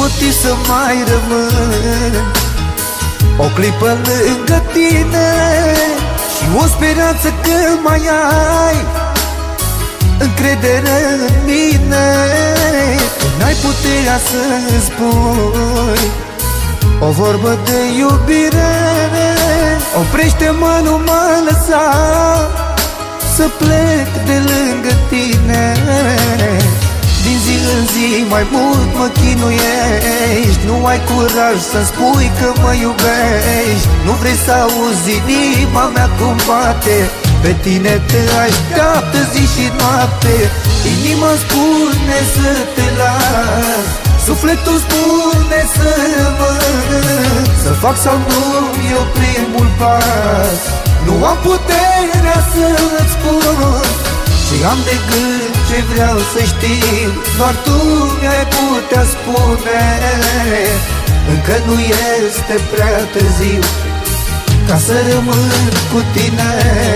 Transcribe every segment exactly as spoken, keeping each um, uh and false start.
motiv să mai rămân o clipă lângă tine și o speranță că mai ai încredere în mine. Tu n-ai puterea să-mi spui o vorbă de iubire. Oprește-mă, nu mă lăsa să plec de lângă tine. Din zi în zi mai mult mă chinuiești, nu ai curaj să-mi spui că mă iubești. Nu vrei să auzi inima mea cum bate, pe tine te așteaptă zi și noapte. Inima spune să te las, sufletul spune să rămân, să fac sau nu eu primul pas. Nu am puterea să-ți spun și am de gând ce vreau să știu, doar tu mi-ai putea spune. Încă nu este prea târziu ca să rămân cu tine.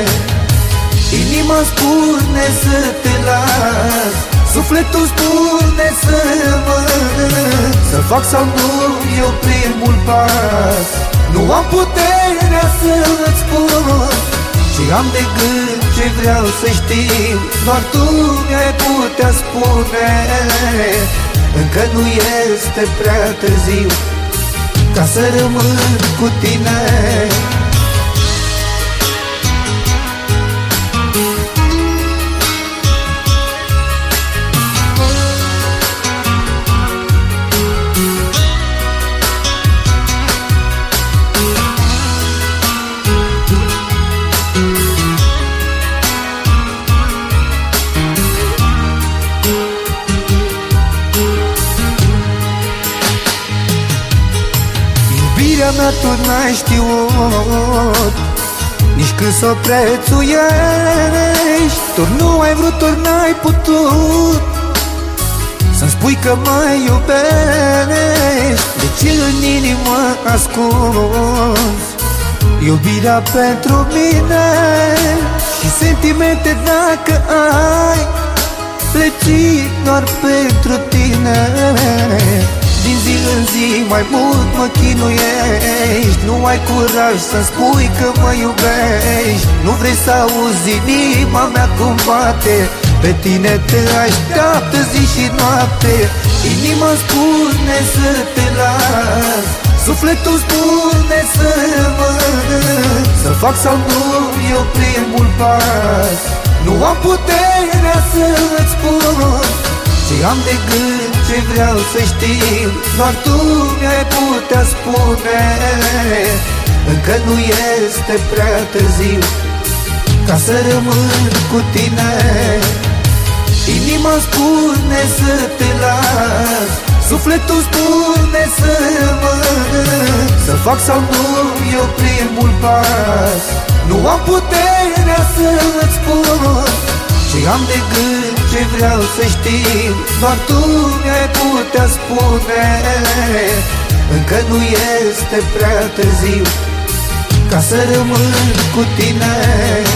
Inima spune să te las, sufletul spune să rămân, să fac sau nu eu primul pas. Nu am puterea să-ți spun și am de gând ce vreau să știu, doar tu mi-ai putea spune. Încă nu este prea târziu ca să rămân cu tine. Iubirea mea tu n-ai știut nici când s-o prețuiești. Tu nu ai vrut, ori n-ai putut să-mi spui că mă iubești. De ce în inimă ascunzi iubirea pentru mine și sentimente dacă ai, le ții doar pentru tine. Din zi în zi mai mult mă chinuiești, nu ai curaj să-mi spui că mă iubești. Nu vrei să auzi inima mea cum bate, pe tine te așteaptă zi și noapte. Inima spune să te las, sufletul spune să rămân, să fac sau nu eu primul pas. Nu am puterea să-ți spun și am de gând ce vreau să știu, doar tu mi-ai putea spune. Încă nu este prea târziu ca să rămân cu tine. Inima spune să te las, sufletul spune să rămân, să fac sau nu eu primul pas. Nu am puterea să-ți spun și am de gând ce vreau să știu, doar tu mi-ai putea spune. Încă nu este prea târziu ca să rămân cu tine.